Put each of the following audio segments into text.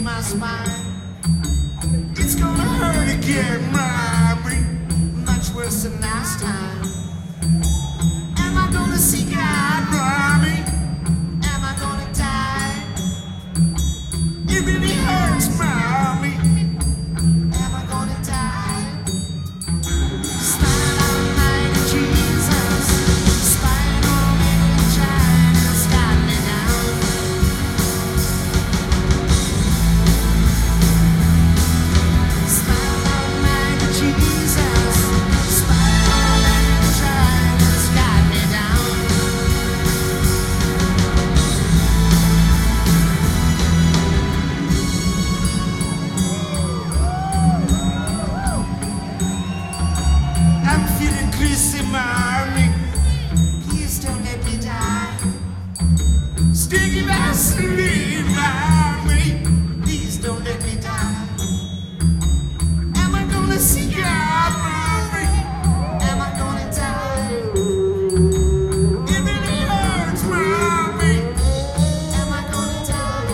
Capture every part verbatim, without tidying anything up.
my spine. It's gonna hurt again, mommy, much worse than last time. Am I gonna see God, mommy? Am I gonna die? It really hurts, mommy. Am I gonna die? Smile on mine, Jesus. Spine on me, China's got me down. Smile on mine, Jesus. Spine on me, China's got me down. I'm feeling greasy, mommy. Please don't let me die. Sticky Vaseline, mommy. Please don't let me die. Am I gonna see God, mommy? Am I gonna die? It really hurts, mommy. Am I gonna die?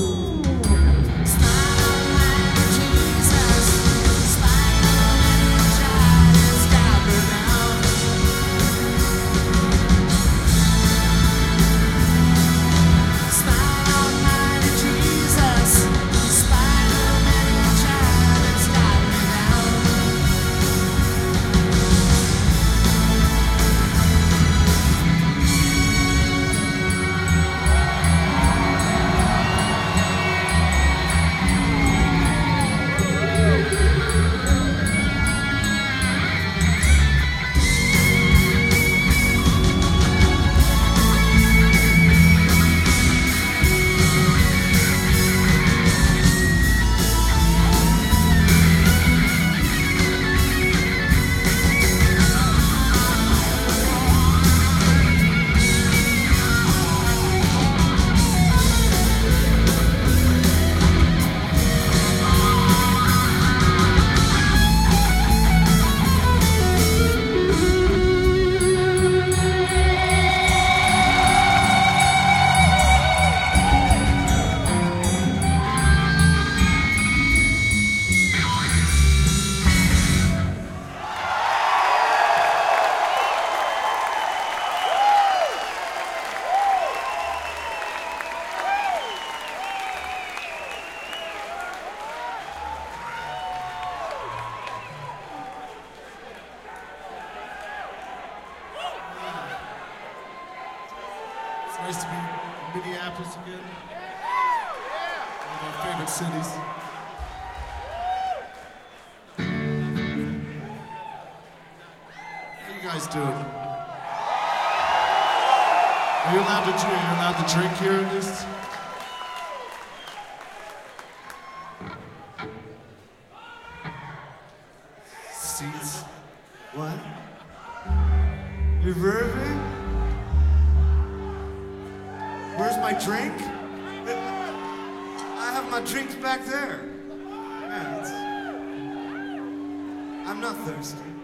Smile on mine, Jesus. Smile on mine, China's got me down. Smile on mine, Jesus. Smile on mine, China's got me down. It's nice to be in Minneapolis again. One of our favorite cities. How you guys doing? Are you allowed to drink? Are you allowed to drink here at least? Seats? What? Reverbing? Where's my drink? I have my drinks back there. Yeah, it's... I'm not thirsty.